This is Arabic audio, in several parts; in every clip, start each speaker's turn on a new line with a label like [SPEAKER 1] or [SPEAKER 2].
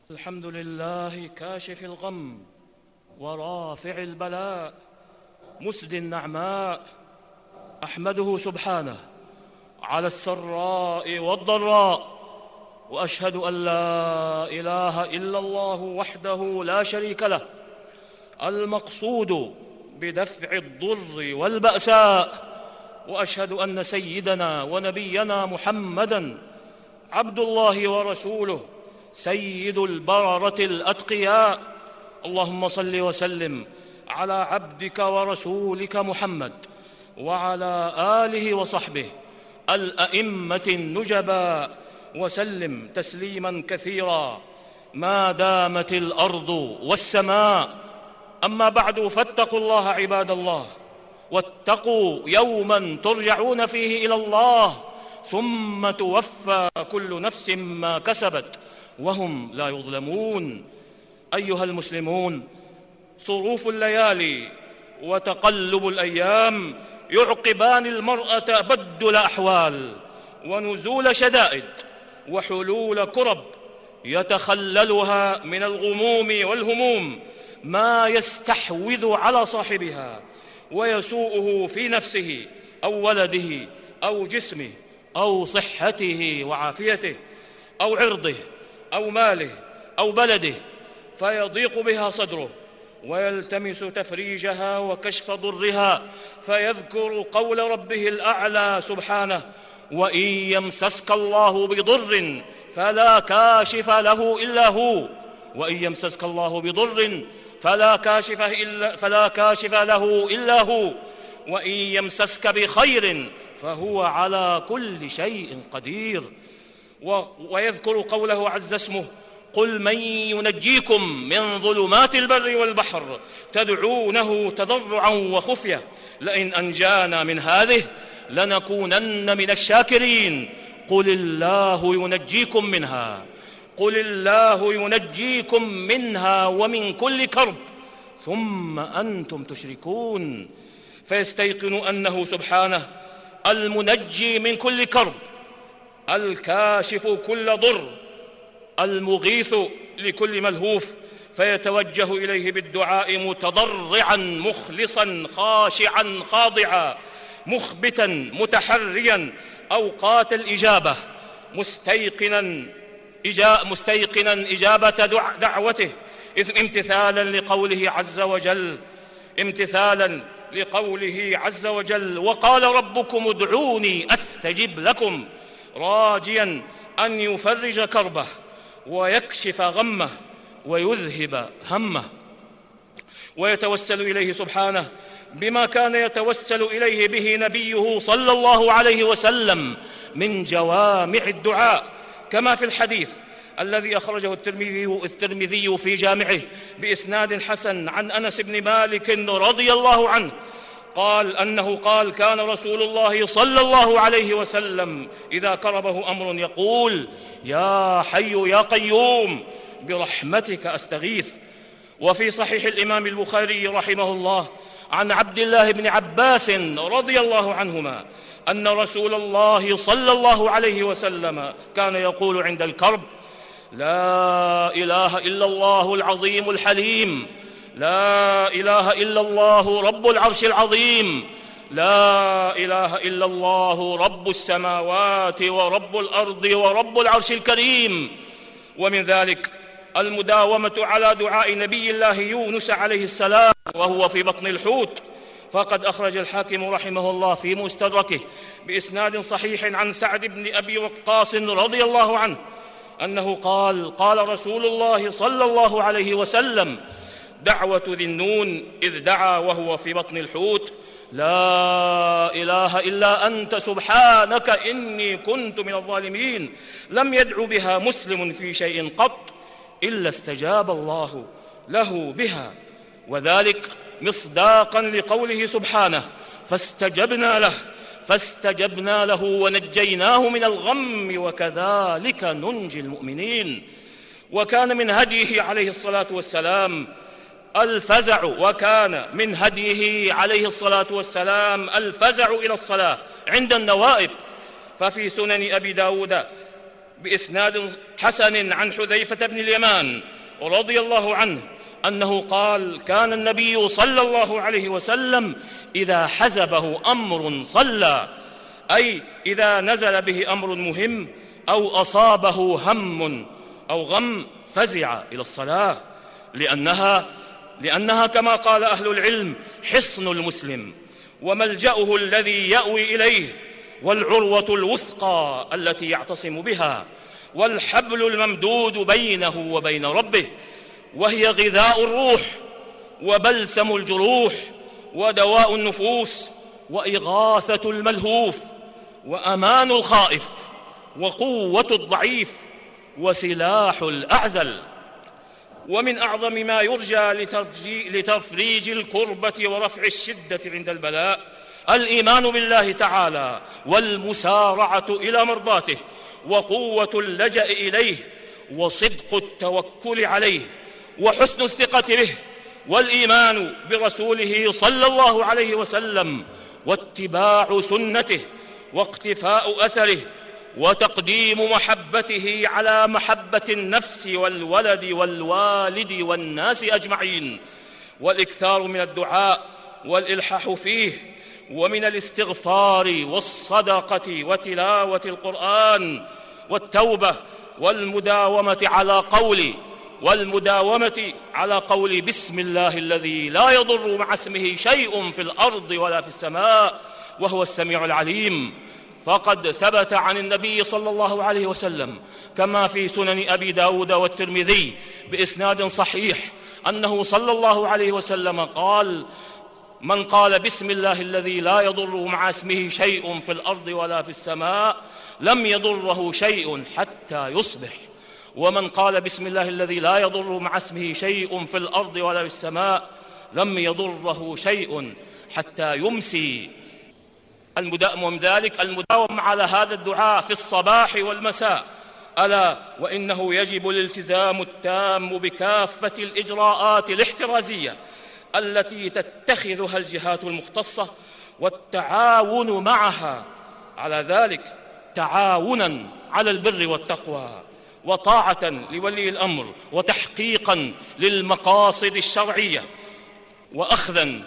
[SPEAKER 1] الحمد لله كاشف الغم ورافع البلاء مسدي النعماء، أحمده سبحانه على السراء والضراء، وأشهد أن لا إله إلا الله وحده لا شريك له المقصود بدفع الضر والبأساء، وأشهد أن سيدنا ونبينا محمدًا عبد الله ورسوله سيد البررة الأتقياء. اللهم صل وسلم على عبدك ورسولك محمد وعلى آله وصحبه الأئمة النجباء، وسلم تسليما كثيرا ما دامت الأرض والسماء. أما بعد، فاتقوا الله عباد الله، واتقوا يوما ترجعون فيه إلى الله ثم توفى كل نفس ما كسبت وهم لا يظلمون. أيها المسلمون، صروف الليالي وتقلب الأيام يعقبان المرأة بدل أحوال ونزول شدائد وحلول كرب يتخللها من الغموم والهموم ما يستحوذ على صاحبها ويسوءه في نفسه أو ولده أو جسمه أو صحته وعافيته أو عرضه أو ماله أو بلده، فيضيق بها صدره ويلتمس تفريجها وكشف ضرها، فيذكر قول ربه الأعلى سبحانه: وإن يمسسك الله بضر فلا كاشف له إلا هو، وإن يمسسك الله بضر فلا كاشف له إلا هو، وإن يمسسك بخير فهو على كل شيء قدير. ويذكر قوله عز اسمه: قل من ينجيكم من ظلمات البر والبحر تدعونه تضرعا وخفية لئن أنجانا من هذه لنكونن من الشاكرين. قل الله ينجيكم منها، قل الله ينجيكم منها ومن كل كرب ثم أنتم تشركون. فيستيقن أنه سبحانه المنجي من كل كرب، الكاشف كل ضر، المغيث لكل ملهوف، فيتوجه إليه بالدعاء متضرعا مخلصا خاشعا خاضعا مخبتا متحريا أوقات الإجابة، مستيقنا إجابة دعوته، امتثالا لقوله عز وجل: وقال ربكم ادعوني أستجب لكم، راجيا أن يفرج كربه ويكشف غمه ويذهب همه. ويتوسل إليه سبحانه بما كان يتوسل إليه به نبيه صلى الله عليه وسلم من جوامع الدعاء، كما في الحديث الذي أخرجه الترمذي في جامعه بإسناد حسن عن أنس بن مالك رضي الله عنه أنه قال: كان رسول الله صلى الله عليه وسلم إذا كربه أمر يقول: يا حي يا قيوم برحمتك أستغيث. وفي صحيح الإمام البخاري رحمه الله عن عبد الله بن عباس رضي الله عنهما أن رسول الله صلى الله عليه وسلم كان يقول عند الكرب: لا إله إلا الله العظيم الحليم، لا إله إلا الله رب العرش العظيم، لا إله إلا الله رب السماوات ورب الأرض ورب العرش الكريم. ومن ذلك المداومة على دعاء نبي الله يونس عليه السلام وهو في بطن الحوت، فقد أخرج الحاكم رحمه الله في مستدركه بإسناد صحيح عن سعد بن أبي وقاص رضي الله عنه أنه قال رسول الله صلى الله عليه وسلم: دعوة ذي النون إذ دعا وهو في بطن الحوت: لا إله إلا أنت سبحانك إني كنت من الظالمين، لم يدع بها مسلم في شيء قط إلا استجاب الله له بها، وذلك مصداقا لقوله سبحانه: فاستجبنا له ونجيناه من الغم وكذلك ننجي المؤمنين. وكان من هديه عليه الصلاة والسلام الفزع إلى الصلاة عند النوائب. ففي سنن أبي داود بإسناد حسن عن حذيفة بن اليمان رضي الله عنه أنه قال: كان النبي صلى الله عليه وسلم إذا حزبه أمر صلى، أي إذا نزل به أمر مهم أو أصابه هم أو غم فزع إلى الصلاة، لأنها كما قال أهل العلم حصن المسلم وملجأه الذي يأوي إليه، والعروة الوثقى التي يعتصم بها، والحبل الممدود بينه وبين ربه، وهي غذاء الروح وبلسم الجروح ودواء النفوس وإغاثة الملهوف وأمان الخائف وقوة الضعيف وسلاح الأعزل. ومن أعظم ما يرجى لتفريج الكربة ورفع الشدة عند البلاء الإيمان بالله تعالى والمسارعة إلى مرضاته وقوة اللجأ إليه وصدق التوكل عليه وحسن الثقة به، والإيمان برسوله صلى الله عليه وسلم واتباع سنته واقتفاء أثره وتقديم محبته على محبة النفس والولد والوالد والناس أجمعين، والإكثار من الدعاء والإلحاح فيه، ومن الاستغفار والصدقة وتلاوة القرآن والتوبة والمداومة على قول بسم الله الذي لا يضر مع اسمه شيء في الأرض ولا في السماء وهو السميع العليم. فقد ثبت عن النبي صلى الله عليه وسلم كما في سنن أبي داود والترمذي بإسناد صحيح أنه صلى الله عليه وسلم قال: من قال بسم الله الذي لا يضر مع اسمه شيء في الأرض ولا في السماء لم يضره شيء حتى يصبح، ومن قال بسم الله الذي لا يضر مع اسمه شيء في الأرض ولا في السماء لم يضره شيء حتى يمسي. ومن ذلك المداوم على هذا الدعاء في الصباح والمساء، ألا وإنه يجب الالتزام التام بكافة الإجراءات الاحترازية التي تتخذها الجهات المختصة والتعاون معها على ذلك تعاونا على البر والتقوى وطاعة لولي الأمر وتحقيقا للمقاصد الشرعية وأخذا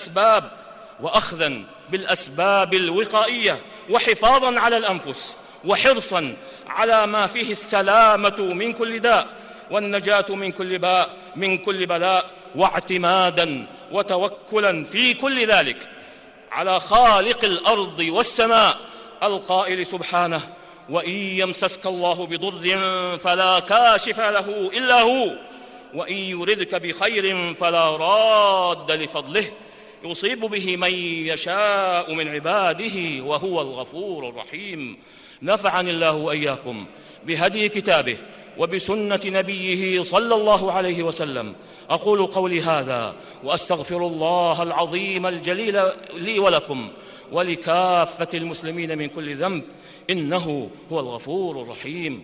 [SPEAKER 1] بالأسباب الوقائية وحفاظا على الأنفس وحرصا على ما فيه السلامة من كل داء والنجاة من كل بلاء واعتمادا وتوكلا في كل ذلك على خالق الأرض والسماء القائل سبحانه: وإن يمسسك الله بضر فلا كاشف له إلا هو وإن يردك بخير فلا راد لفضله يصيب به من يشاء من عباده وهو الغفور الرحيم. نفعني الله وإياكم بهدي كتابه وبسنة نبيه صلى الله عليه وسلم. أقول قولي هذا وأستغفر الله العظيم الجليل لي ولكم ولكافة المسلمين من كل ذنب، إنه هو الغفور الرحيم.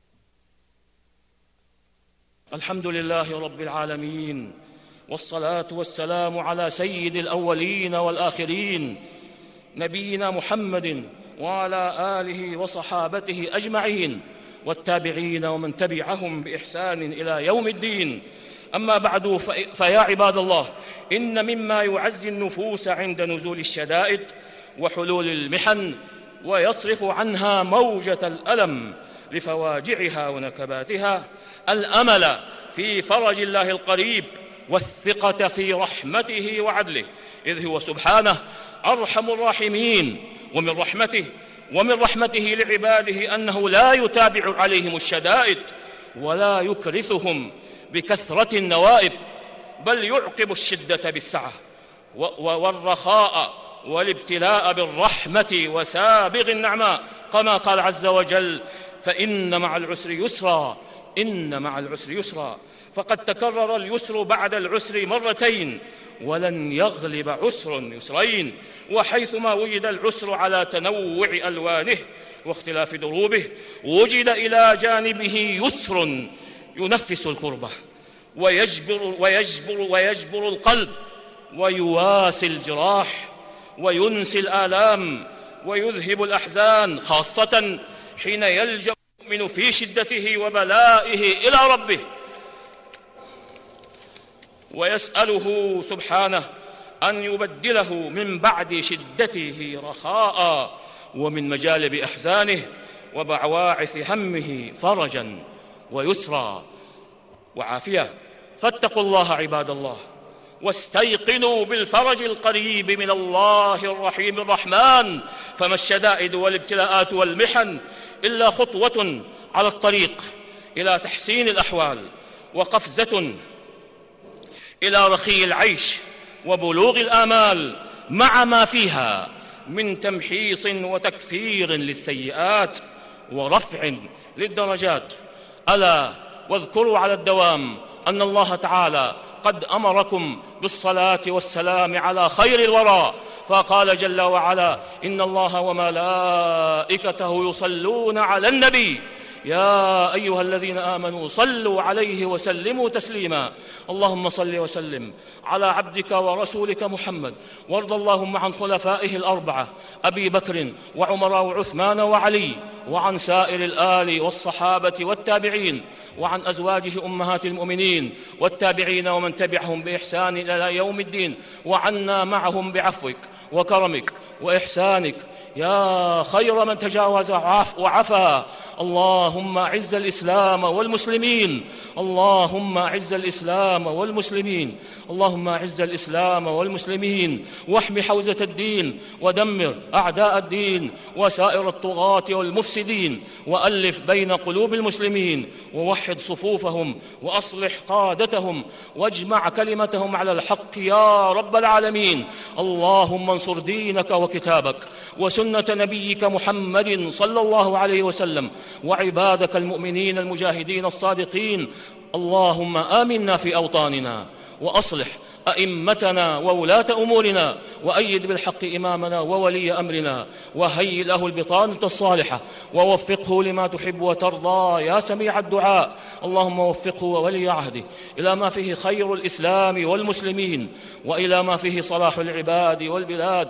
[SPEAKER 1] الحمد لله رب العالمين، والصلاة والسلام على سيد الأولين والآخرين نبينا محمد وعلى آله وصحابته أجمعين والتابعين ومن تبعهم بإحسان إلى يوم الدين. أما بعد، فيا عباد الله، إن مما يعزي النفوس عند نزول الشدائد وحلول المحن ويصرف عنها موجة الألم لفواجعها ونكباتها الأمل في فرج الله القريب والثقة في رحمته وعدله، إذ هو سبحانه أرحم الراحمين. ومن رحمته لعباده أنه لا يتابع عليهم الشدائد ولا يكرثهم بكثرة النوائب، بل يعقب الشدة بالسعة والرخاء والابتلاء بالرحمة وسابغ النعماء، كما قال عز وجل: فإن مع العسر يسرا، إن مع العسر يسرا. فقد تكرر اليسر بعد العسر مرتين، ولن يغلب عسر يسرين. وحيثما وجد العسر على تنوع ألوانه واختلاف دروبه وجد إلى جانبه يسر ينفس الكربة ويجبر القلب ويواسي الجراح وينسي الآلام ويذهب الأحزان، خاصة حين يلجأ المؤمن في شدته وبلائه إلى ربه ويسأله سبحانه أن يبدله من بعد شدته رخاء، ومن مجالب أحزانه وبعواعث همه فرجا ويسرا وعافية. فاتقوا الله عباد الله، واستيقنوا بالفرج القريب من الله الرحيم الرحمن، فما الشدائد والابتلاءات والمحن إلا خطوة على الطريق إلى تحسين الأحوال، وقفزة إلى رخي العيش وبلوغ الآمال، مع ما فيها من تمحيص وتكفير للسيئات ورفع للدرجات. ألا واذكروا على الدوام أن الله تعالى قد أمركم بالصلاة والسلام على خير الورى، فقال جل وعلا: إن الله وملائكته يصلون على النبي يا أيها الذين آمنوا صلوا عليه وسلموا تسليما. اللهم صل وسلم على عبدك ورسولك محمد، وارض اللهم عن خلفائه الأربعة أبي بكر وعمر وعثمان وعلي، وعن سائر الآل والصحابة والتابعين، وعن أزواجه أمهات المؤمنين والتابعين ومن تبعهم بإحسان إلى يوم الدين، وعنا معهم بعفوك وكرمك وإحسانك يا خير من تجاوز وعفا. اللهم أعز الإسلام والمسلمين، اللهم أعز الإسلام والمسلمين، اللهم أعز الإسلام والمسلمين، واحم حوزة الدين، ودمر أعداء الدين وسائر الطغاة والمفسدين، وألف بين قلوب المسلمين، ووحد صفوفهم، وأصلح قادتهم، واجمع كلمتهم على الحق يا رب العالمين. اللهم انصر دينك وكتابك وسنة نبيك محمد صلى الله عليه وسلم، وعبادك المؤمنين المجاهدين الصادقين. اللهم آمنا في أوطاننا، وأصلح أئمتنا وولاة أمورنا، وأيد بالحق إمامنا وولي أمرنا، وهيئ له البطانة الصالحة، ووفقه لما تحب وترضى يا سميع الدعاء. اللهم وفقه وولي عهده إلى ما فيه خير الإسلام والمسلمين، وإلى ما فيه صلاح العباد والبلاد،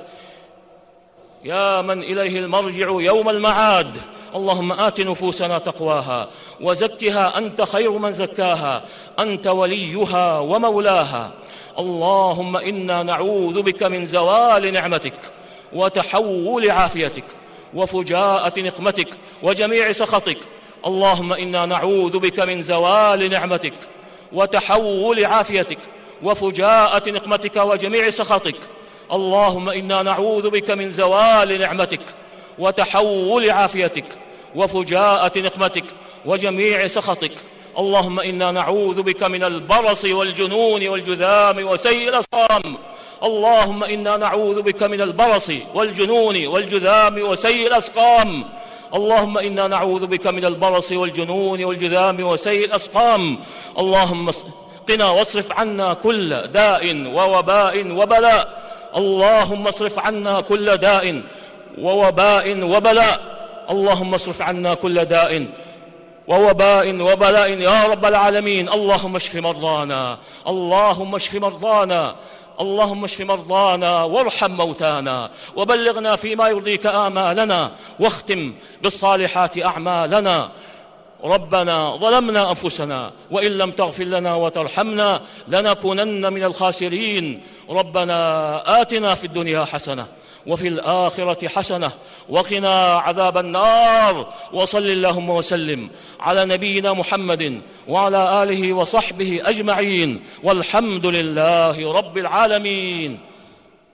[SPEAKER 1] يا من إليه المرجع يوم المعاد. اللهم آت نفوسنا تقواها وزكها أنت خير من زكاها، أنت وليها ومولاها. اللهم إنا نعوذ بك من زوال نعمتك وتحول عافيتك وفجاءة نقمتك وجميع سخطك. اللهم إنا نعوذ بك من زوال نعمتك وتحول عافيتك وفجاءة نقمتك وجميع سخطك. اللهم إنا نعوذ بك من زوال نعمتك وتحول عافيتك وفجاءة نقمتك وجميع سخطك. اللهم إنا نعوذ بك من البرص والجنون والجذام وسيء الأسقام. اللهم إنا نعوذ بك من البرص والجنون والجذام وسيء الأسقام. اللهم إنا نعوذ بك من البرص والجنون والجذام وسيء الأسقام. اللهم قنا واصرف عنا كل داء ووباء وبلاء. اللهم اصرف عنا كل داء ووباء وبلاء. اللهم اصرف عنا كل داء ووباء وبلاء يا رب العالمين. اللهم اشف مرضانا، اللهم اشف مرضانا، اللهم اشف مرضانا وارحم موتانا، وبلغنا فيما يرضيك آمالنا، واختم بالصالحات أعمالنا. ربنا ظلمنا أنفسنا وإن لم تغفر لنا وترحمنا لنكونن من الخاسرين. ربنا آتنا في الدنيا حسنة وفي الآخرة حسنة وقنا عذاب النار. وصل اللهم وسلم على نبينا محمد وعلى آله وصحبه أجمعين، والحمد لله رب العالمين.